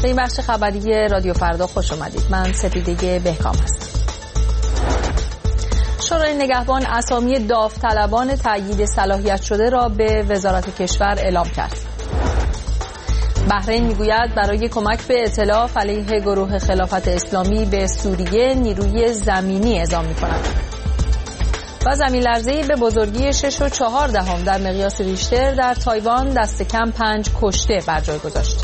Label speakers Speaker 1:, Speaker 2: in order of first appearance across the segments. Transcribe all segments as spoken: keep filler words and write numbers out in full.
Speaker 1: به این بخش خبری رادیو فردا خوش آمدید. من سپیده بهکام هستم. شورای نگهبان اسامی داوطلبان تأیید صلاحیت شده را به وزارت کشور اعلام کرد. بحرین میگوید برای کمک به ائتلاف علیه گروه خلافت اسلامی به سوریه نیروی زمینی اعزام می‌کند. و زمین لرزه‌ای به بزرگی شش و چهار دهم در مقیاس ریشتر در تایوان دست کم پنج کشته بر جای گذاشت.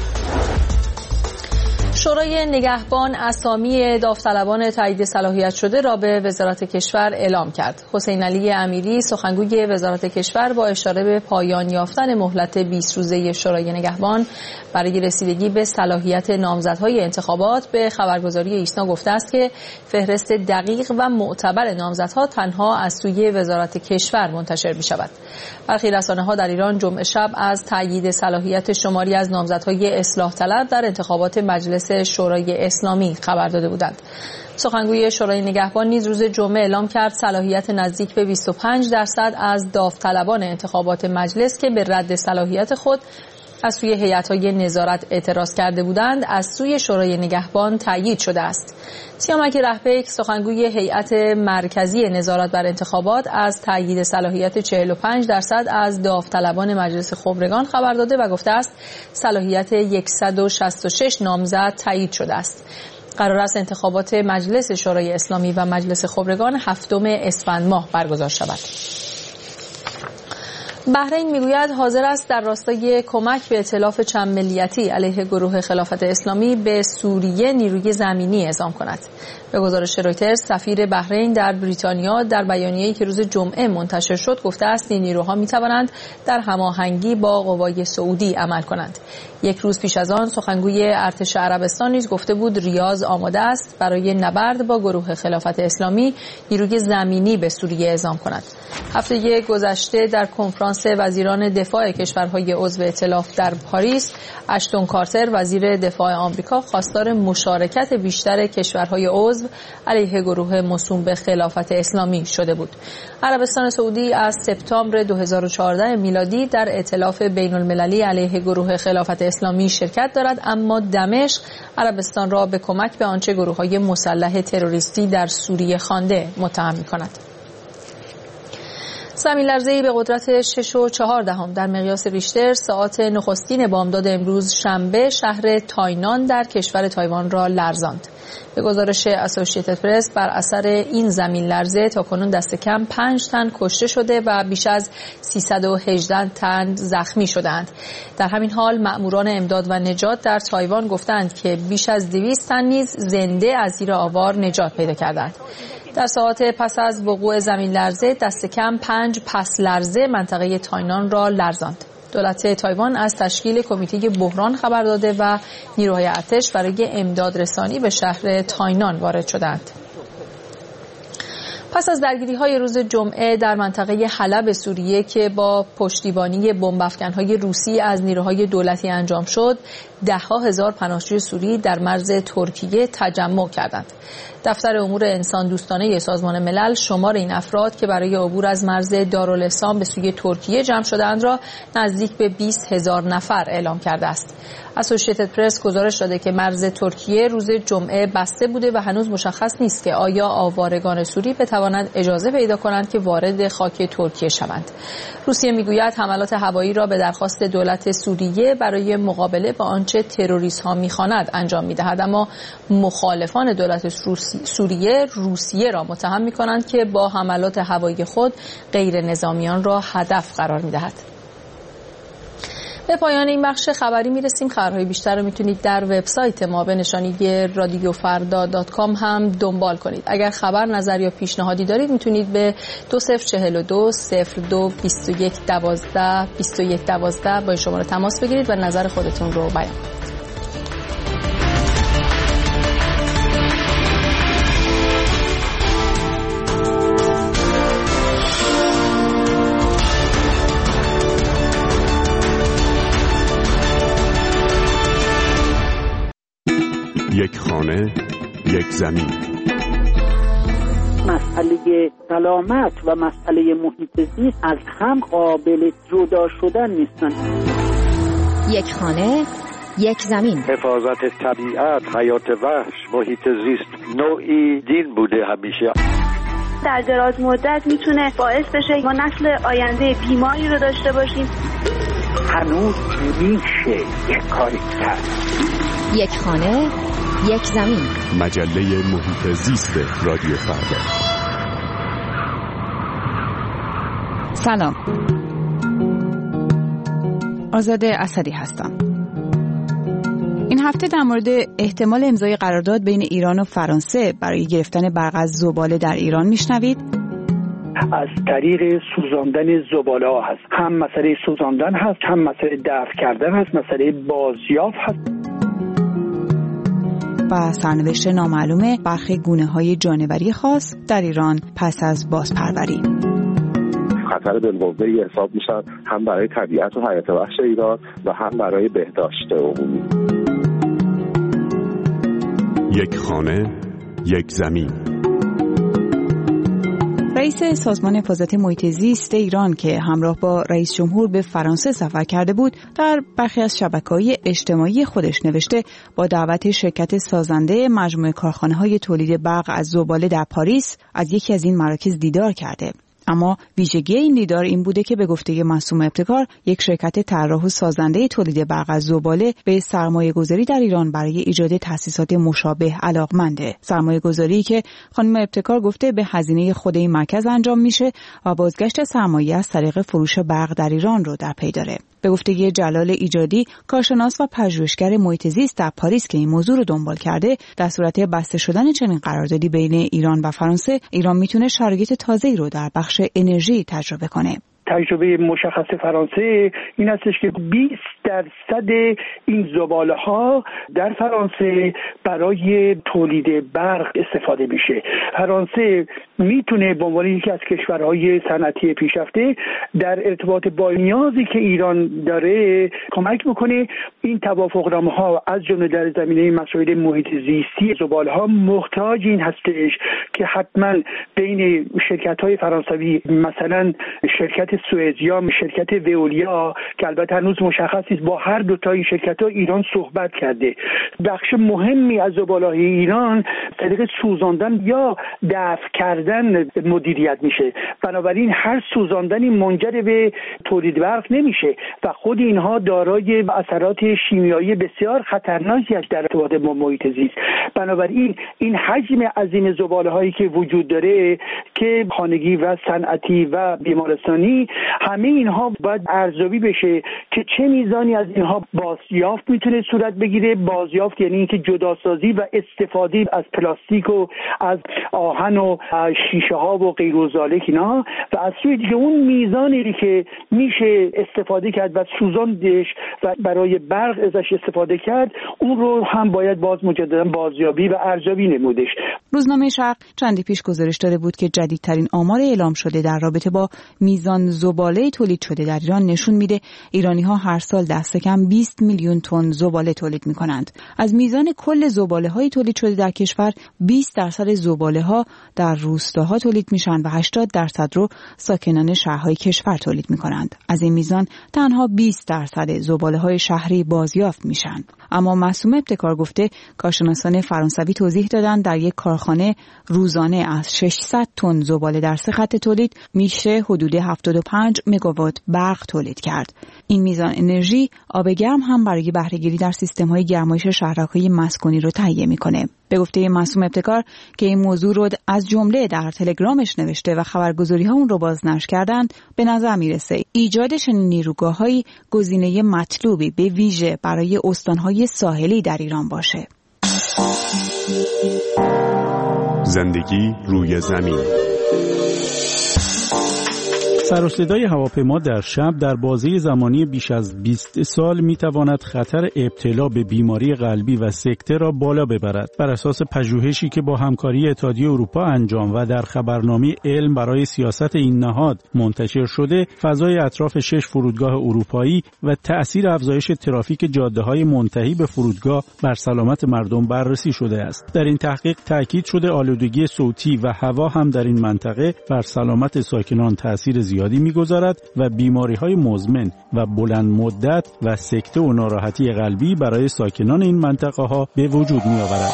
Speaker 1: شورای نگهبان اسامی داوطلبان تایید صلاحیت شده را به وزارت کشور اعلام کرد. حسین علی امیری سخنگوی وزارت کشور با اشاره به پایان یافتن مهلت بیست روزه شورای نگهبان برای رسیدگی به صلاحیت نامزدهای انتخابات به خبرگزاری ایسنا گفته است که فهرست دقیق و معتبر نامزدها تنها از سوی وزارت کشور منتشر می شود. برخی رسانه‌ها در ایران جمعه شب از تایید صلاحیت شماری از نامزدهای اصلاح طلب در انتخابات مجلس شورای اسلامی خبر داده بودند. سخنگوی شورای نگهبان نیز روز جمعه اعلام کرد صلاحیت نزدیک به بیست و پنج درصد از داوطلبان انتخابات مجلس که به رد صلاحیت خود از سوی هیئت‌های نظارت اعتراض کرده بودند از سوی شورای نگهبان تایید شده است. سیامک رهبیک سخنگوی هیئت مرکزی نظارت بر انتخابات از تایید صلاحیت چهل و پنج درصد از داوطلبان مجلس خبرگان خبر داده و گفته است صلاحیت صد و شصت و شش نامزد تایید شده است. قرار است انتخابات مجلس شورای اسلامی و مجلس خبرگان هفتم اسفند ماه برگزار شود. بحرین میگوید حاضر است در راستای کمک به ائتلاف چند ملیتی علیه گروه خلافت اسلامی به سوریه نیروی زمینی اعزام کند. به گزارش رویترز سفیر بحرین در بریتانیا در بیانیه‌ای که روز جمعه منتشر شد گفته است این نیروها می‌توانند در هماهنگی با قوای سعودی عمل کنند. یک روز پیش از آن سخنگوی ارتش عربستان نیز گفته بود ریاض آماده است برای نبرد با گروه خلافت اسلامی نیروی زمینی به سوریه اعزام کند. هفته گذشته در کنفرانس وزیران دفاع کشورهای عضو ائتلاف در پاریس، اشتون کارتر وزیر دفاع آمریکا خواستار مشارکت بیشتر کشورهای عضو علیه گروه موسوم به خلافت اسلامی شده بود. عربستان سعودی از سپتامبر دو هزار و چهارده میلادی در ائتلاف بین المللی علیه گروه خلافت اسلامی شرکت دارد، اما دمشق عربستان را به کمک به آنچه گروه‌های مسلح تروریستی در سوریه خوانده متهم می‌کند. زمین لرزه‌ای به قدرت شش و چهار دهم در مقیاس ریشتر ساعات نخستین بامداد امروز شنبه شهر تاینان در کشور تایوان را لرزاند. به گزارش اسوسییتد پرس بر اثر این زمین لرزه تاکنون دست کم پنج تن کشته شده و بیش از سیصد و هجده تن زخمی شدند. در همین حال مأموران امداد و نجات در تایوان گفتند که بیش از دویست تن نیز زنده از زیر آوار نجات پیدا کردند. در ساعات پس از وقوع زمین لرزه دست کم پنج پس لرزه منطقه تاینان را لرزاند. دولت تایوان از تشکیل کمیته بحران خبر داده و نیروهای ارتش برای امداد رسانی به شهر تاینان وارد شدند. پس از درگیری‌های روز جمعه در منطقه حلب سوریه که با پشتیبانی بمب‌افکن‌های روسی از نیروهای دولتی انجام شد، ده‌ها هزار پناهجوی سوری در مرز ترکیه تجمع کردند. دفتر امور انسان دوستانه سازمان ملل شمار این افراد که برای عبور از مرز دارالاسلام به سوی ترکیه جمع شدند را نزدیک به بیست هزار نفر اعلام کرده است. اسوسییتد پرس گزارش داده که مرز ترکیه روز جمعه بسته بوده و هنوز مشخص نیست که آیا آوارگان سوری بتوانند اجازه پیدا کنند که وارد خاک ترکیه شوند. روسیه میگوید حملات هوایی را به درخواست دولت سوریه برای مقابله با آنچه تروریست‌ها می‌خواند انجام می‌دهد، اما مخالفان دولت سوریه روسیه را متهم می‌کنند که با حملات هوایی خود غیر نظامیان را هدف قرار می‌دهد. به پایان این بخش خبری میرسیم. خبرهای بیشتر رو میتونید در وبسایت ما به نشانی رادیو فردا دات کام هم دنبال کنید. اگر خبر، نظر یا پیشنهادی دارید میتونید به دو صفر چهل و دو صفر دو بیست و یک دوازده بیست و یک دوازده با شماره تماس بگیرید و نظر خودتون رو بیان کنید.
Speaker 2: یک خانه، یک زمین.
Speaker 3: مسئله سلامت و مسئله محیط زیست از هم قابل جدا شدن نیستن.
Speaker 4: یک خانه، یک زمین.
Speaker 5: حفاظت طبیعت، حیات وحش، محیط زیست نوعی دین بوده همیشه.
Speaker 6: در دراز مدت میتونه باعث بشه ما نسل آینده بیماری رو داشته باشیم.
Speaker 3: هنوز میشه یک کاری کرد.
Speaker 4: یک خانه، یک زمین.
Speaker 2: مجله محیط زیست رادیو فردا.
Speaker 7: سلام، آزاده اسدی هستم. این هفته در مورد احتمال امضای قرارداد بین ایران و فرانسه برای گرفتن برق از زباله در ایران میشنوید.
Speaker 3: از طریق سوزاندن زباله ها هست. هم مسئله سوزاندن هست، هم مسئله دفع کردن هست، مسئله بازیافت هست.
Speaker 7: و سرنوشت نامعلوم برخی گونه‌های جانوری خاص در ایران پس از بازپروری.
Speaker 8: خطر بالقوه‌ای حساب میشن، هم برای طبیعت و حیات وحش ایران و هم برای بهداشت عمومی.
Speaker 2: یک خانه، یک زمین.
Speaker 7: رئیس سازمان حفاظت محیط زیست ایران که همراه با رئیس جمهور به فرانسه سفر کرده بود، در برخی از شبکه‌های اجتماعی خودش نوشته با دعوت شرکت سازنده مجموعه کارخانه‌های تولید برق از زباله در پاریس از یکی از این مراکز دیدار کرده. اما ویژگی این دیدار این بوده که به گفته معصوم ابتکار، یک شرکت طراح و سازنده تولید برق از زباله به سرمایه‌گذاری در ایران برای ایجاد تأسیسات مشابه علاقمنده. سرمایه‌گذاری که خانم ابتکار گفته به هزینه خود این مرکز انجام میشه و بازگشت سرمایه از طریق فروش برق در ایران رو در پی داره. به گفته جلال ایجادی، کارشناس و پژوهشگر محیط زیست در پاریس که این موضوع رو دنبال کرده، در صورت بسته شدن چنین قراردادی بین ایران و فرانسه، ایران میتونه شرایط تازه‌ای رو در بخش انرژی تجربه کنه.
Speaker 3: تجربه مشخص فرانسه این هستش که بیست درصد این زباله ها در فرانسه برای تولید برق استفاده میشه. فرانسه میتونه به عنوان یکی از کشورهای صنعتی پیشرفته در ارتباط با نیازی که ایران داره کمک بکنه. این توافقنامه ها از جمله در زمینه مسائل محیط زیستی زباله ها محتاج این هستش که حتما بین شرکت های فرانسوی، مثلا شرکت سوئزیا، شرکت وئولیا که البته هنوز مشخص نیست، با هر دو تا این شرکت‌ها ایران صحبت کرده. بخش مهمی از زباله‌های ایران طریق سوزاندن یا دفع کردن مدیریت میشه. بنابراین هر سوزاندنی منجر به تولید برق نمیشه و خود اینها دارای اثرات شیمیایی بسیار خطرناکی است در ارتباط با محیط زیست. بنابراین این حجم عظیم زباله‌هایی که وجود داره که خانگی و صنعتی و بیمارستانی، همه اینها باید ارزیابی بشه که چه میزانی از اینها بازیافت میتونه صورت بگیره. بازیافت یعنی اینکه جداسازی و استفاده از پلاستیک و از آهن و شیشه ها و غیر و ذالک اینا، و از سوی دیگه اون میزانی که میشه استفاده کرد و سوزاندش و برای برق ازش استفاده کرد، اون رو هم باید باز مجددا بازیابی و ارزیابی نمودش.
Speaker 7: روزنامه شرق چندی پیش گزارش داده بود که جدیدترین آمار اعلام شده در رابطه با میزان زباله تولید شده در ایران نشون میده ایرانی‌ها هر سال دست کم بیست میلیون تن زباله تولید میکنند. از میزان کل زباله‌های تولید شده در کشور، بیست درصد زباله‌ها در روستاها تولید میشن و هشتاد درصد رو ساکنان شهرهای کشور تولید میکنند. از این میزان تنها بیست درصد زباله‌های شهری بازیافت میشن. اما معصوم ابتکار گفته کارشناسان فرانسوی توضیح دادن در یک کارخانه روزانه از ششصد تن زباله در سه خط تولید میشه حدود هفتاد و پنج مگاوات برق تولید کرد. این میزان انرژی آب گرم هم برای بهره‌گیری در سیستم‌های گرمایش شهرک‌های مسکونی رو تهیه می‌کنه. به گفته معصوم ابتکار که این موضوع رو از جمله در تلگرامش نوشته و خبرگزاری‌ها اون رو بازنشر کردن، به نظر میرسه ایجاد چنین نیروگاه‌هایی گزینه مطلوبی به ویژه برای استان‌های ساحلی در ایران باشه.
Speaker 2: زندگی روی زمین.
Speaker 9: سر و صدای هواپیما در شب در بازه زمانی بیش از بیست سال میتواند خطر ابتلا به بیماری قلبی و سکته را بالا ببرد. بر اساس پژوهشی که با همکاری اتحادیه اروپا انجام و در خبرنامه علم برای سیاست این نهاد منتشر شده، فضای اطراف شش فرودگاه اروپایی و تأثیر افزایش ترافیک جاده‌های منتهی به فرودگاه بر سلامت مردم بررسی شده است. در این تحقیق تاکید شده آلودگی صوتی و هوا هم در این منطقه بر سلامت ساکنان تأثیر زیادی زیادی می‌گذارد و بیماری‌های مزمن و بلند مدت و سکته و ناراحتی قلبی برای ساکنان این منطقه‌ها به وجود می‌آورد.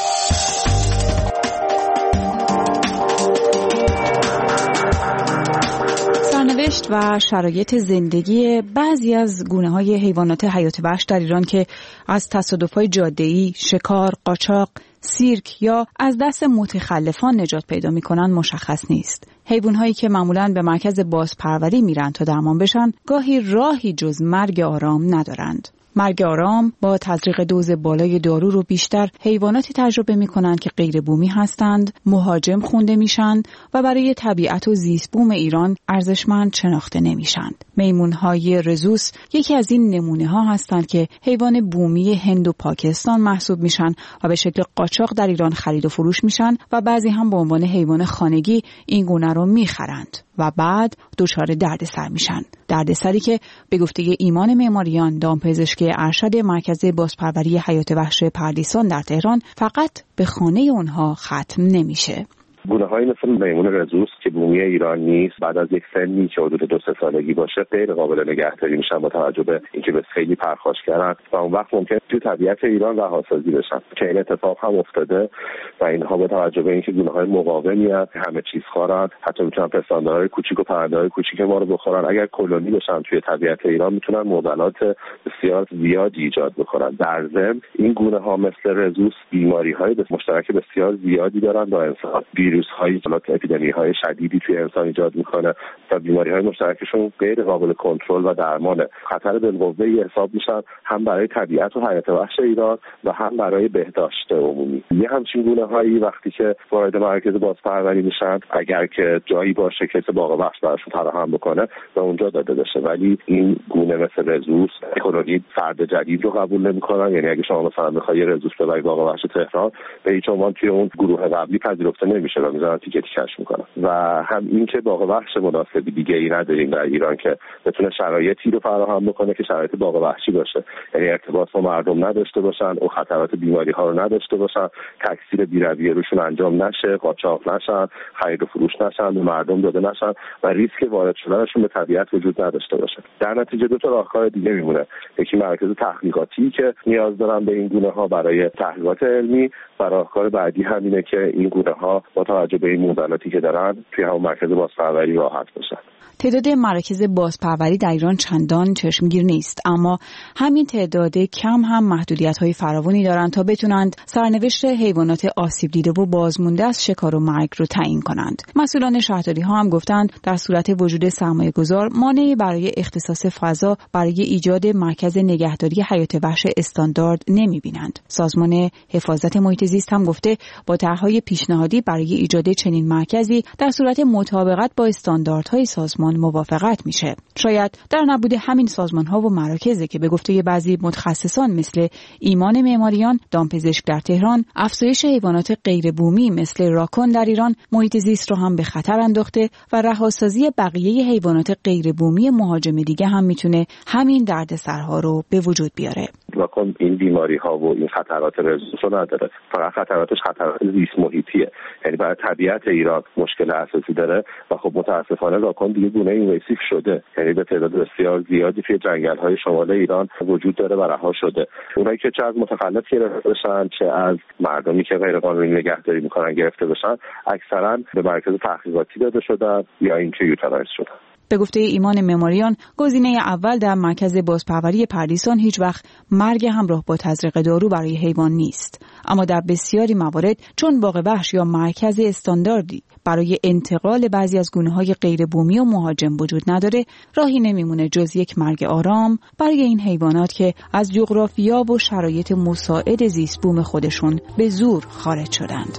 Speaker 7: سرنوشت و شرایط زندگی بعضی از گونه‌های حیوانات حیات وحش در ایران که از تصادف‌های جاده‌ای، شکار، قاچاق، سیرک یا از دست متخلفان نجات پیدا می‌کنند مشخص نیست. حیوان‌هایی که معمولاً به مرکز بازپروری میرن تا درمان بشن، گاهی راهی جز مرگ آرام ندارند. مرگ آرام با تزریق دوز بالای دارو رو بیشتر حیواناتی تجربه می‌کنند که غیر بومی هستند، مهاجم خونده میشن و برای طبیعت و زیست بوم ایران ارزشمند شناخته نمیشند. میمون‌های رزوس یکی از این نمونه‌ها هستند که حیوان بومی هند و پاکستان محسوب میشن و به شکل قاچاق در ایران خرید و فروش میشن و بعضی هم به عنوان حیوان خانگی این گونه رو میخرند و بعد دچار دردسر میشن. دردسری که به گفته ایمان معماریان، دامپزشک ارشد مرکز بازپروری حیات وحش پردیسان در تهران، فقط به خانه اونها ختم نمیشه.
Speaker 8: گونه‌هایی مثل میمون رزوس که بومی ایران نیست، بعد از یک سنی که حدود دو سه سالگی باشه غیر قابل نگهداری میشن با توجه به اینکه به خیلی پرخاش کردن و اون وقت ممکن تو طبیعت ایران رهاسازی بشن که این اتفاق هم افتاده و اینها با توجه به اینکه گونه‌های مقاومی هستند، همه چیز خورن، حتی میتونن پستاندارهای کوچیک و پرنده‌های کوچیک ما رو بخورن. اگر کلونی بشن توی طبیعت ایران میتونن معضلات بسیار زیادی ایجاد بکنن. در ضمن این گونه‌ها مثل رزوس بیماری‌های مشترک بسیار زیادی دارن با انسان. ویروس‌های اپیدمی‌های شدیدی توی انسان ایجاد میکنه و بیماری‌های مشترکشون غیر قابل کنترل و درمانه. خطر بالقوه‌ای حساب میشن هم برای طبیعت و حیات وحش ایران و هم برای بهداشت عمومی. یه همچین گونه‌هایی وقتی که وارد مرکز بازپروری میشن، اگر که جایی باشه که باغ وحش براشون فراهم بکنه و اونجا داده بشه، ولی این گونه مثل رزوس کلونی فرد جدید رو قبول نمی‌کنن. یعنی اگه شما مثلا بخوای رزوس ببری باغ وحش تهران، به هیچ عنوان توی اون گروه قبلی پذیرفته نمیشه و میذارن تیکه تیکش میکنن. و هم این که باغ وحش مناسبی دیگه ای نداریم در ایران که بتونه شرایطی رو فراهم بکنه که شرایط باغ وحشی باشه، یعنی ارتباط با مردم نداشته باشن و خطرات بیماری ها رو نداشته باشن، تکثیر بی‌رویه روشون انجام نشه، قاچاق نشن، خرید و فروش نشن، به مردم داده نشن و ریسک وارد شدنشون به طبیعت وجود نداشته باشه. در نتیجه دو تا راهکار دیگه میمونه. یکی مرکز تحقیقاتی که نیاز دارن به این گونه ها برای تحقیقات علمی و راهکار بعدی همینه که این گونه ها با توجه به این معضلاتی که دارن توی همون مرکز بازپروری راحت باشن.
Speaker 7: تعداد مراکز بازپروری در ایران چندان چشمگیر نیست، اما همین تعداد کم هم محدودیت‌های فراوانی دارند تا بتونند سرنوشت حیوانات آسیب دیده و بازمانده از شکار و مرگ رو تعیین کنند. مسئولان شهرداری‌ها هم گفتند در صورت وجود سرمایه‌گذار مانعی برای اختصاص فضا برای ایجاد مرکز نگهداری حیات وحش استاندارد نمی‌بینند. سازمان حفاظت محیط زیست هم گفته با طرح‌های پیشنهادی برای ایجاد چنین مرکزی در صورت مطابقت با استانداردهای سازمان موافقت میشه. شاید در نبود همین سازمان‌ها و مراکزی که به گفته بعضی متخصصان مثل ایمان معماریان، دامپزشک در تهران، افزایش حیوانات غیر بومی مثل راکون در ایران محیط زیست رو هم به خطر انداخته و رهاسازی بقیه حیوانات غیر بومی مهاجم دیگه هم میتونه همین دردسرها رو به وجود بیاره.
Speaker 8: راکون این بیماری ها و این خطرات رزوس رو نداره، فقط خطراتش خطرات زیست محیطیه، یعنی برای طبیعت ایران مشکل اساسی داره و خب متاسفانه راکون دیگه گونه اینویسیو شده، یعنی به تعداد بسیار زیادی توی جنگل های شمال ایران وجود داره و رها شده. اونایی که چه از متخلف گرفته بشن چه از مردمی که غیر قانونی نگهداری میکنن گرفته بشن، اکثرا به مرکز تحقیقاتی داده شدن یا اینکه یوتانایز شدن.
Speaker 7: به گفته ایمان معماریان، گزینه اول در مرکز بازپروری پردیسان هیچ وقت مرگ همراه با تزریق دارو برای حیوان نیست، اما در بسیاری موارد چون باغ وحش یا مرکز استانداردی برای انتقال بعضی از گونه‌های غیر بومی و مهاجم وجود نداره، راهی نمیمونه جز یک مرگ آرام برای این حیوانات که از جغرافیا و شرایط مساعد زیست بوم خودشون به زور خارج شدند.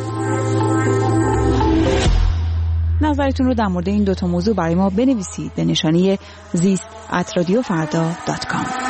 Speaker 7: نظرتون رو در مورد این دوتا موضوع برای ما بنویسید به نشانی زیست ات رادیو فردا دات کام.